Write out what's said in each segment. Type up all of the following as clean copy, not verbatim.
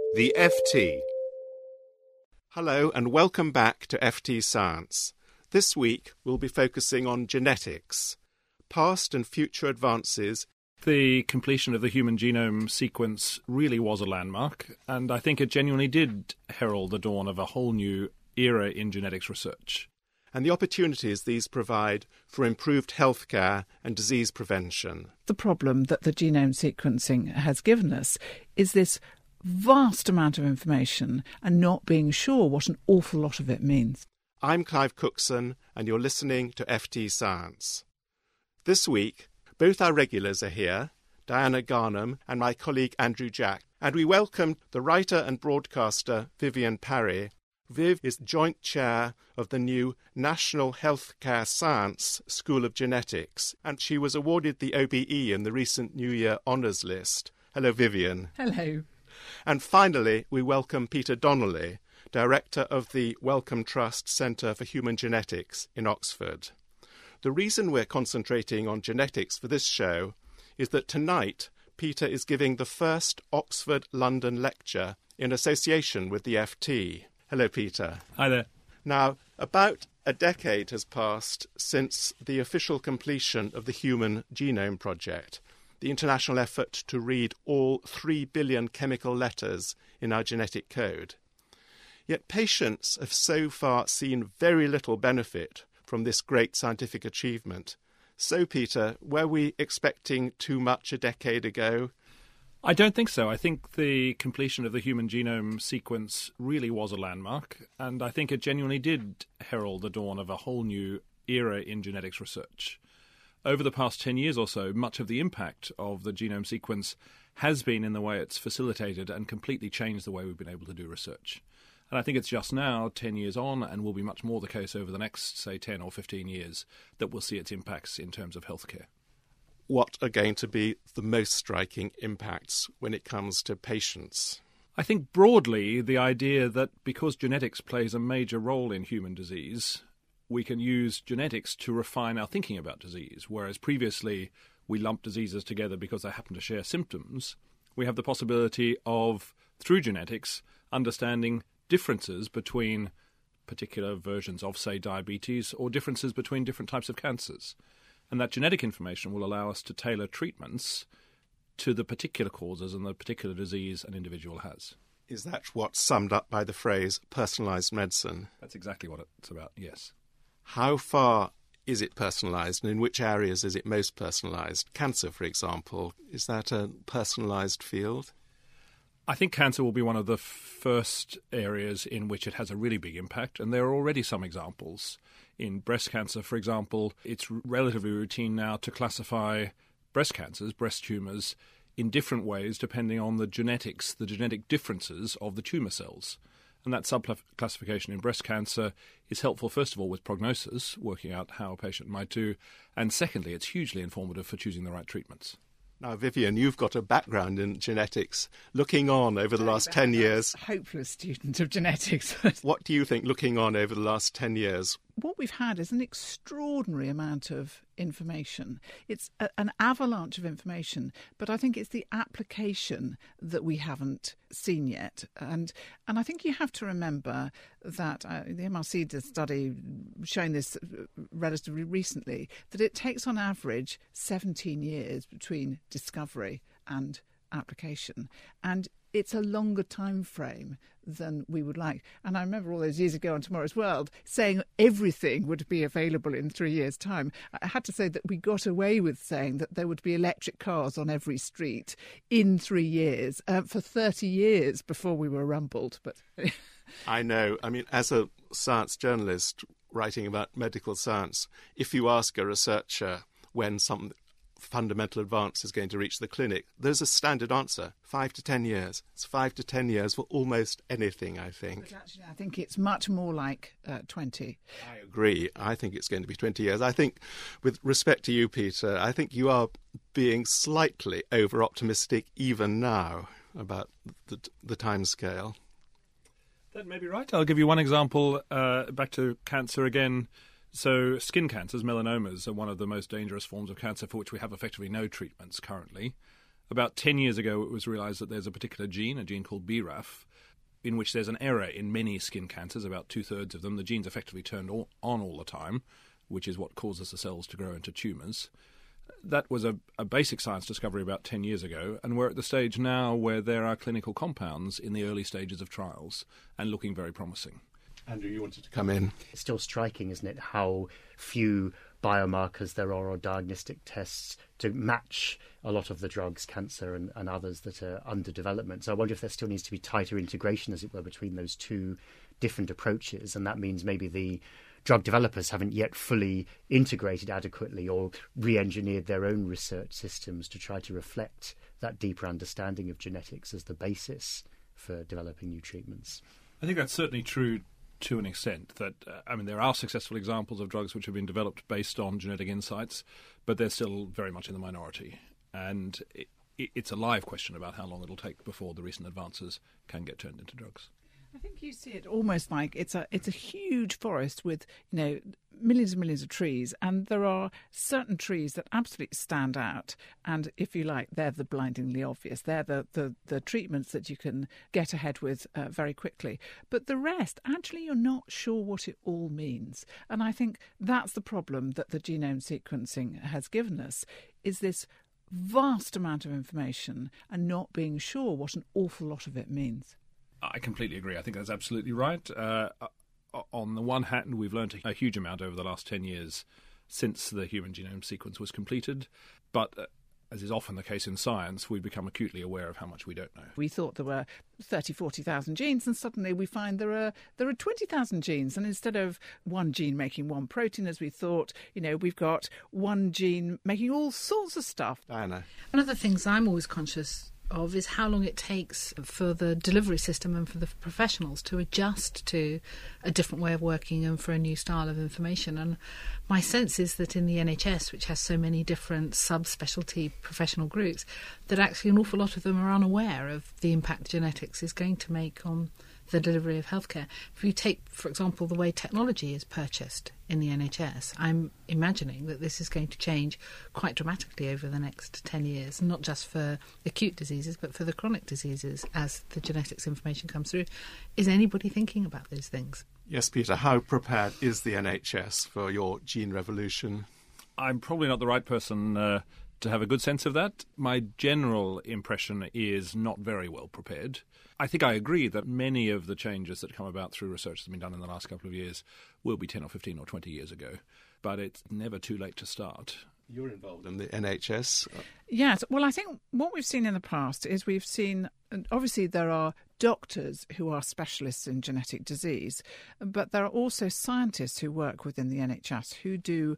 The FT. Hello and welcome back to FT Science. This week we'll be focusing on genetics, past and future advances. The completion of the human genome sequence really was a landmark, and I think it genuinely did herald the dawn of a whole new era in genetics research. And the opportunities these provide for improved healthcare and disease prevention. The problem that the genome sequencing has given us is this vast amount of information and not being sure what an awful lot of it means. I'm Clive Cookson, and you're listening to FT Science. This week, both our regulars are here, Diana Garnham and my colleague Andrew Jack, and we welcome the writer and broadcaster Vivienne Parry. Viv is joint chair of the new National Healthcare Science School of Genetics, and she was awarded the OBE in the recent New Year Honours List. Hello, Vivienne. Hello. And finally, we welcome Peter Donnelly, director of the Wellcome Trust Centre for Human Genetics in Oxford. The reason we're concentrating on genetics for this show is that tonight Peter is giving the first Oxford-London lecture in association with the FT. Hello, Peter. Hi there. Now, about a decade has passed since the official completion of the Human Genome Project, the international effort to read all 3 billion chemical letters in our genetic code. Yet patients have so far seen very little benefit from this great scientific achievement. So, Peter, were we expecting too much a decade ago? I don't think so. I think the completion of the human genome sequence really was a landmark, and I think it genuinely did herald the dawn of a whole new era in genetics research. Over the past 10 years or so, much of the impact of the genome sequence has been in the way it's facilitated and completely changed the way we've been able to do research. And I think it's just now, 10 years on, and will be much more the case over the next, say, 10 or 15 years, that we'll see its impacts in terms of healthcare. What are going to be the most striking impacts when it comes to patients? I think broadly the idea that because genetics plays a major role in human disease, we can use genetics to refine our thinking about disease, whereas previously we lumped diseases together because they happen to share symptoms. We have the possibility of, through genetics, understanding differences between particular versions of, say, diabetes, or differences between different types of cancers. And that genetic information will allow us to tailor treatments to the particular causes and the particular disease an individual has. Is that what's summed up by the phrase personalised medicine? That's exactly what it's about, yes. How far is it personalised, and in which areas is it most personalised? Cancer, for example, is that a personalised field? I think cancer will be one of the first areas in which it has a really big impact, and there are already some examples. In breast cancer, for example, it's relatively routine now to classify breast cancers, breast tumours, in different ways depending on the genetics, the genetic differences of the tumour cells. And that subclassification in breast cancer is helpful, first of all, with prognosis, working out how a patient might do, and secondly, it's hugely informative for choosing the right treatments. Now, Vivienne, you've got a background in genetics. Looking on over the last 10 years... Hopeless student of genetics. What do you think, looking on over the last 10 years? What we've had is an extraordinary amount of information. It's an avalanche of information, but I think it's the application that we haven't seen yet. And I think you have to remember that the MRC did a study showing this relatively recently, that it takes on average 17 years between discovery and application. And it's a longer time frame than we would like. And I remember all those years ago on Tomorrow's World saying everything would be available in 3 years' time. I had to say that we got away with saying that there would be electric cars on every street in 3 years for 30 years before we were rumbled. But I know. I mean, as a science journalist writing about medical science, if you ask a researcher when some fundamental advance is going to reach the clinic, there's a standard answer: 5 to 10 years. It's 5 to 10 years for almost anything, I think. But actually, I think it's much more like 20. I agree. I think it's going to be 20 years. I think, with respect to you, Peter, I think you are being slightly over-optimistic even now about the timescale. That may be right. I'll give you one example, back to cancer again. So skin cancers, melanomas, are one of the most dangerous forms of cancer for which we have effectively no treatments currently. About 10 years ago, it was realised that there's a particular gene, a gene called BRAF, in which there's an error in many skin cancers, about 2/3 of them. The gene's effectively turned on all the time, which is what causes the cells to grow into tumours. That was a basic science discovery about 10 years ago, and we're at the stage now where there are clinical compounds in the early stages of trials and looking very promising. Andrew, you wanted to come in. It's still striking, isn't it, how few biomarkers there are or diagnostic tests to match a lot of the drugs, cancer and others that are under development. So I wonder if there still needs to be tighter integration, as it were, between those two different approaches, and that means maybe the drug developers haven't yet fully integrated adequately or re-engineered their own research systems to try to reflect that deeper understanding of genetics as the basis for developing new treatments. I think that's certainly true to an extent. That there are successful examples of drugs which have been developed based on genetic insights, but they're still very much in the minority. And it's a live question about how long it'll take before the recent advances can get turned into drugs. I think you see it almost like it's a huge forest with, millions and millions of trees, and there are certain trees that absolutely stand out, and if you like, they're the blindingly obvious. They're the treatments that you can get ahead with very quickly. But the rest, actually, you're not sure what it all means. And I think that's the problem that the genome sequencing has given us, is this vast amount of information and not being sure what an awful lot of it means. I completely agree. I think that's absolutely right. On the one hand, we've learned a huge amount over the last 10 years since the human genome sequence was completed. But as is often the case in science, we've become acutely aware of how much we don't know. We thought there were 30,000, 40,000 genes, and suddenly we find there are 20,000 genes. And instead of one gene making one protein, as we thought, we've got one gene making all sorts of stuff. Diana. One of the things I'm always conscious of is how long it takes for the delivery system and for the professionals to adjust to a different way of working and for a new style of information. And my sense is that in the NHS, which has so many different subspecialty professional groups, that actually an awful lot of them are unaware of the impact genetics is going to make on the delivery of healthcare. If you take, for example, the way technology is purchased in the NHS, I'm imagining that this is going to change quite dramatically over the next 10 years, not just for acute diseases, but for the chronic diseases as the genetics information comes through. Is anybody thinking about those things? Yes, Peter, how prepared is the NHS for your gene revolution? I'm probably not the right person to have a good sense of that. My general impression is not very well prepared. I think I agree that many of the changes that come about through research that's been done in the last couple of years will be 10 or 15 or 20 years ago, but it's never too late to start. You're involved in the NHS. Yes, well, I think what we've seen in the past is we've seen, obviously there are doctors who are specialists in genetic disease, but there are also scientists who work within the NHS who do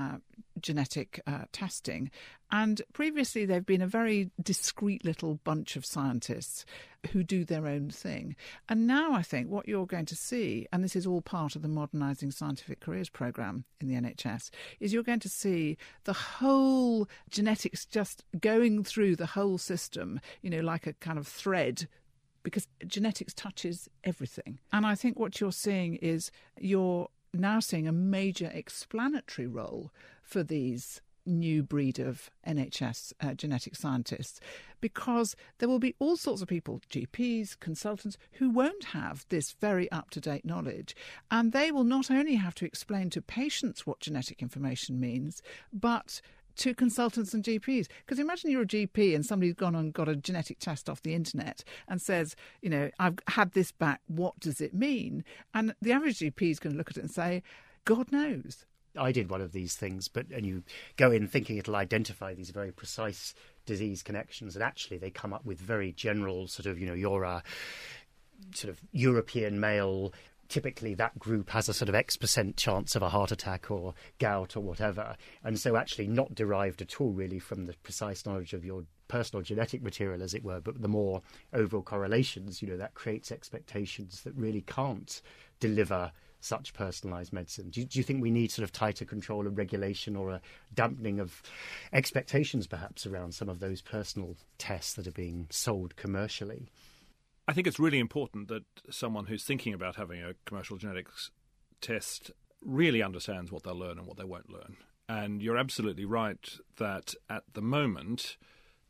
genetic testing. And previously they've been a very discreet little bunch of scientists who do their own thing. And now I think what you're going to see, and this is all part of the Modernising Scientific Careers programme in the NHS, is you're going to see the whole genetics just going through the whole system, like a kind of thread, because genetics touches everything. And I think what you're seeing is you're now seeing a major explanatory role for these new breed of NHS genetic scientists, because there will be all sorts of people, GPs, consultants, who won't have this very up-to-date knowledge. And they will not only have to explain to patients what genetic information means, but to consultants and GPs. Because imagine you're a GP and somebody's gone and got a genetic test off the internet and says, I've had this back, what does it mean? And the average GP is going to look at it and say, God knows. I did one of these things, and you go in thinking it'll identify these very precise disease connections, and actually they come up with very general sort of, you're a sort of European male. Typically that group has a sort of X% chance of a heart attack or gout or whatever. And so actually not derived at all really from the precise knowledge of your personal genetic material, as it were, but the more overall correlations, that creates expectations that really can't deliver such personalised medicine. Do you think we need sort of tighter control and regulation, or a dampening of expectations perhaps around some of those personal tests that are being sold commercially? I think it's really important that someone who's thinking about having a commercial genetics test really understands what they'll learn and what they won't learn. And you're absolutely right that at the moment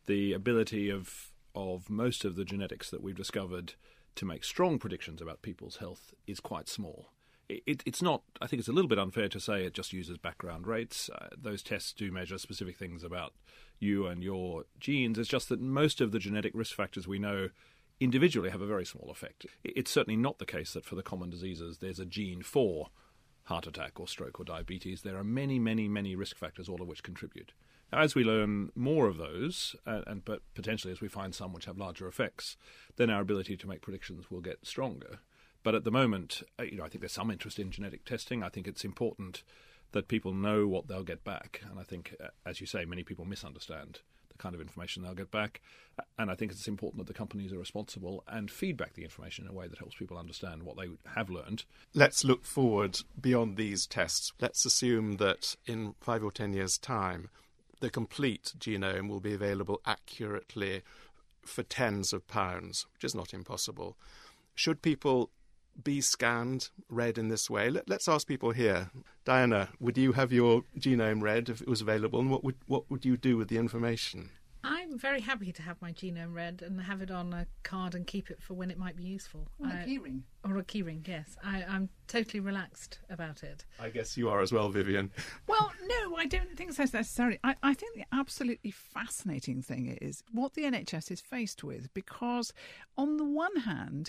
the ability of most of the genetics that we've discovered to make strong predictions about people's health is quite small. It's not, I think it's a little bit unfair to say it just uses background rates. Those tests do measure specific things about you and your genes. It's just that most of the genetic risk factors we know individually have a very small effect. It's certainly not the case that for the common diseases there's a gene for heart attack or stroke or diabetes. There are many, many, many risk factors, all of which contribute. Now, as we learn more of those, but potentially as we find some which have larger effects, then our ability to make predictions will get stronger. But at the moment, I think there's some interest in genetic testing. I think it's important that people know what they'll get back. And I think, as you say, many people misunderstand the kind of information they'll get back. And I think it's important that the companies are responsible and feedback the information in a way that helps people understand what they have learned. Let's look forward beyond these tests. Let's assume that in 5 or 10 years' time, the complete genome will be available accurately for tens of pounds, which is not impossible. Should people be scanned, read in this way? Let's ask people here. Diana, would you have your genome read if it was available, and what would you do with the information? I'm very happy to have my genome read and have it on a card and keep it for when it might be useful. Or a keyring. Or a keyring, yes. I'm totally relaxed about it. I guess you are as well, Vivian. Well, no, I don't think so necessarily. I think the absolutely fascinating thing is what the NHS is faced with, because on the one hand,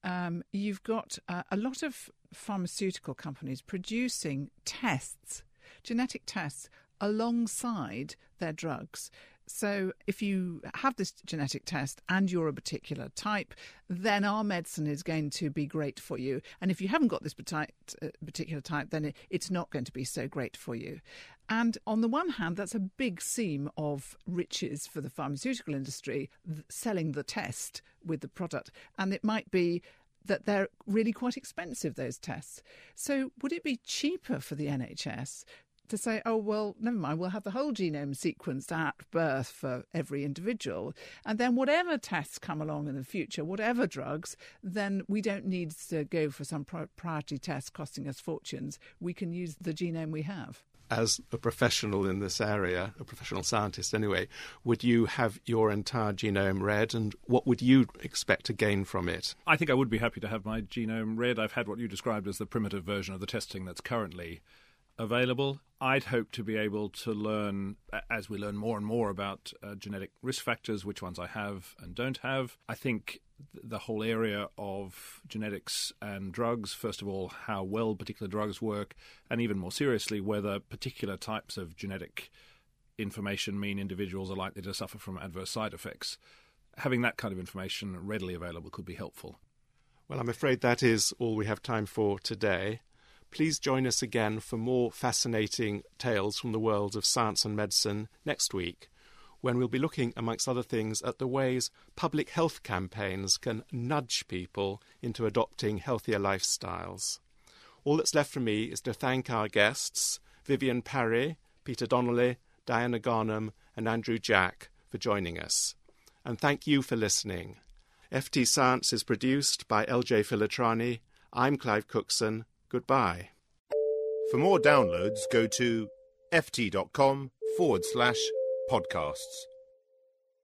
you've got a lot of pharmaceutical companies producing tests, genetic tests, alongside their drugs. So if you have this genetic test and you're a particular type, then our medicine is going to be great for you. And if you haven't got this particular type, then it's not going to be so great for you. And on the one hand, that's a big seam of riches for the pharmaceutical industry, selling the test with the product. And it might be that they're really quite expensive, those tests. So would it be cheaper for the NHS to say, oh, well, never mind, we'll have the whole genome sequenced at birth for every individual, and then whatever tests come along in the future, whatever drugs, then we don't need to go for some proprietary test costing us fortunes. We can use the genome we have. As a professional in this area, a professional scientist anyway, would you have your entire genome read, and what would you expect to gain from it? I think I would be happy to have my genome read. I've had what you described as the primitive version of the testing that's currently available. I'd hope to be able to learn, as we learn more and more about genetic risk factors, which ones I have and don't have. I think the whole area of genetics and drugs, first of all, how well particular drugs work, and even more seriously, whether particular types of genetic information mean individuals are likely to suffer from adverse side effects. Having that kind of information readily available could be helpful. Well, I'm afraid that is all we have time for today. Please join us again for more fascinating tales from the world of science and medicine next week, when we'll be looking, amongst other things, at the ways public health campaigns can nudge people into adopting healthier lifestyles. All that's left for me is to thank our guests, Vivian Parry, Peter Donnelly, Diana Garnham and Andrew Jack, for joining us. And thank you for listening. FT Science is produced by LJ Filitrani. I'm Clive Cookson. Goodbye. For more downloads, go to ft.com/podcasts.